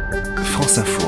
France Info.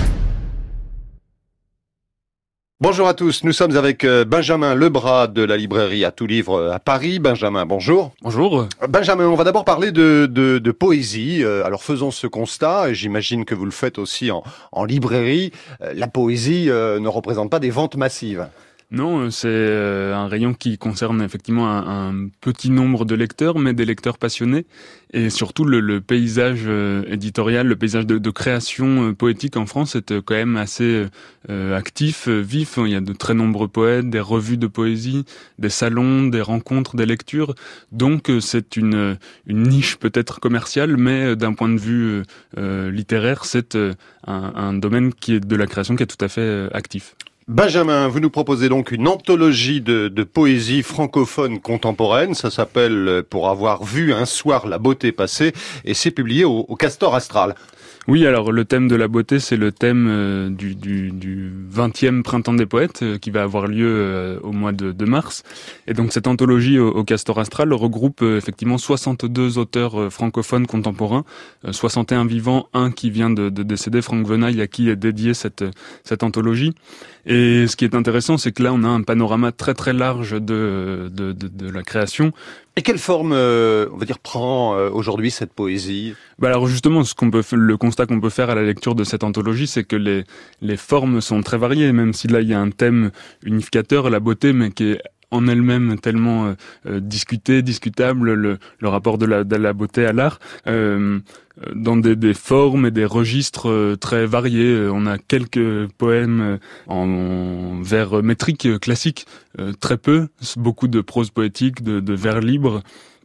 Bonjour à tous, nous sommes avec Benjamin Lebras de la librairie À Tout Livre à Paris. Benjamin, bonjour. Bonjour. Benjamin, on va d'abord parler de poésie. Alors faisons ce constat, et j'imagine que vous le faites aussi en librairie. La poésie ne représente pas des ventes massives. Non, c'est un rayon qui concerne effectivement un petit nombre de lecteurs, mais des lecteurs passionnés. Et surtout, le paysage éditorial, le paysage de création poétique en France est quand même assez actif, vif. Il y a de très nombreux poètes, des revues de poésie, des salons, des rencontres, des lectures. Donc c'est une niche peut-être commerciale, mais d'un point de vue littéraire, c'est un domaine qui est de la création qui est tout à fait actif. Benjamin, vous nous proposez donc une anthologie de poésie francophone contemporaine. Ça s'appelle « Pour avoir vu un soir la beauté passer » et c'est publié au Castor Astral. Oui, alors le thème de la beauté, c'est le thème du 20e Printemps des Poètes qui va avoir lieu au mois de mars. Et donc cette anthologie au Castor Astral regroupe effectivement 62 auteurs francophones contemporains, 61 vivants, un qui vient de décéder, Franck Venaille, à qui est dédiée cette anthologie. Et ce qui est intéressant, c'est que là, on a un panorama très très large de la création. Et quelle forme, on va dire, prend aujourd'hui cette poésie ? Alors justement, le constat qu'on peut faire à la lecture de cette anthologie, c'est que les formes sont très variées, même si là il y a un thème unificateur, la beauté, mais qui est en elle-même tellement discutable, le rapport de la beauté à l'art, dans des formes et des registres très variés. On a quelques poèmes en vers métrique classique, très peu, beaucoup de prose poétique, de vers libres,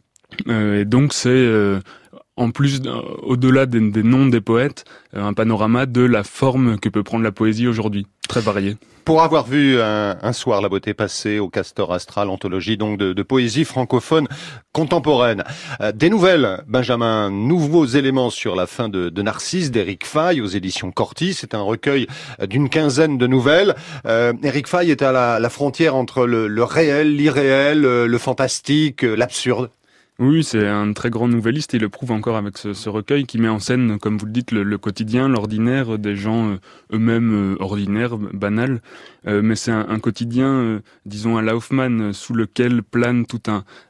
et donc c'est en plus, au-delà des noms des poètes, un panorama de la forme que peut prendre la poésie aujourd'hui, très variée. Pour avoir vu un soir la beauté passer au Castor Astral, anthologie donc de poésie francophone contemporaine. Des nouvelles, Benjamin, nouveaux éléments sur la fin de Narcisse d'Éric Faye aux éditions Corti. C'est un recueil d'une quinzaine de nouvelles. Éric Faye est à la frontière entre le réel, l'irréel, le fantastique, l'absurde. Oui, c'est un très grand nouvelliste et il le prouve encore avec ce recueil qui met en scène, comme vous le dites, le quotidien, l'ordinaire, des gens eux-mêmes ordinaires, banals. Mais c'est un quotidien, disons à la Hoffmann, sous lequel plane toute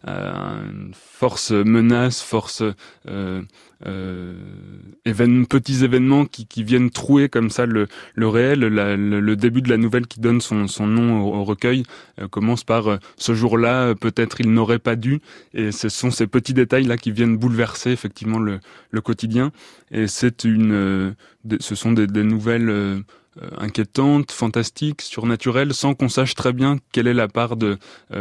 une force menace, petits événements qui viennent trouer comme ça le réel. Le début de la nouvelle qui donne son nom au recueil commence par ce jour-là, peut-être il n'aurait pas dû, et ce sont ces petits détails là qui viennent bouleverser effectivement le quotidien. Et ce sont des nouvelles inquiétante, fantastique, surnaturelle, sans qu'on sache très bien quelle est la part de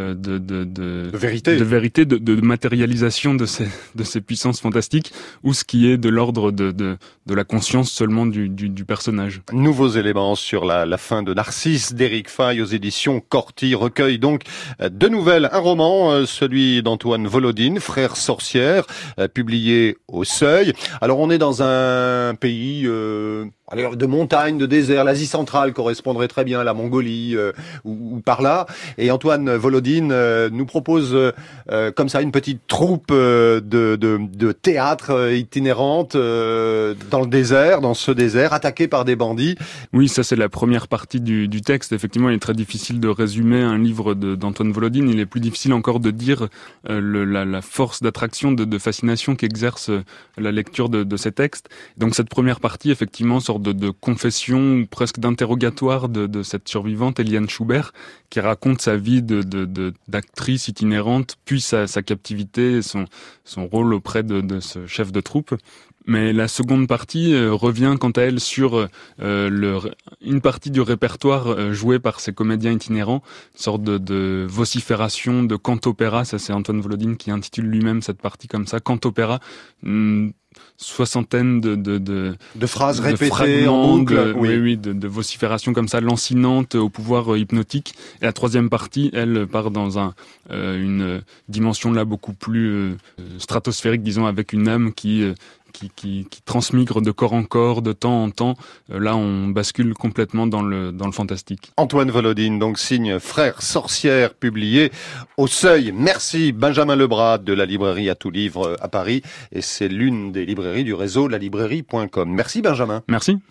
vérité, de matérialisation de ces puissances fantastiques, ou ce qui est de l'ordre de la conscience seulement du personnage. Nouveaux éléments sur la fin de Narcisse d'Éric Faye aux éditions Corti, recueil donc de nouvelles, un roman, celui d'Antoine Volodine, Frère sorcière, publié au Seuil. Alors on est dans un pays de montagne, de désert, l'Asie centrale correspondrait très bien à la Mongolie ou par là. Et Antoine Volodine nous propose comme ça une petite troupe de théâtre itinérante dans le désert, dans ce désert, attaqué par des bandits. Oui, ça c'est la première partie du texte. Effectivement, il est très difficile de résumer un livre d'Antoine Volodine. Il est plus difficile encore de dire la force d'attraction, de fascination qu'exerce la lecture de ces textes. Donc cette première partie, effectivement, sort de confession ou presque d'interrogatoire de cette survivante, Eliane Schubert, qui raconte sa vie d'actrice itinérante, puis sa captivité et son rôle auprès de ce chef de troupe. Mais la seconde partie revient quant à elle sur une partie du répertoire joué par ces comédiens itinérants, une sorte de vocifération, de cant-opéra. Ça, c'est Antoine Volodine qui intitule lui-même cette partie comme ça, cant-opéra. Soixantaine de phrases répétées en boucle, oui, de vociférations comme ça, lancinantes, au pouvoir hypnotique. Et la troisième partie, elle part dans une dimension là beaucoup plus stratosphérique, disons, avec une âme qui qui transmigre de corps en corps, de temps en temps. Là, on bascule complètement dans le fantastique. Antoine Volodine, donc signe Frères sorcières, publié au Seuil. Merci Benjamin Lebras de la librairie À Tout Livre à Paris. Et c'est l'une des librairies du réseau lalibrairie.com. Merci Benjamin. Merci.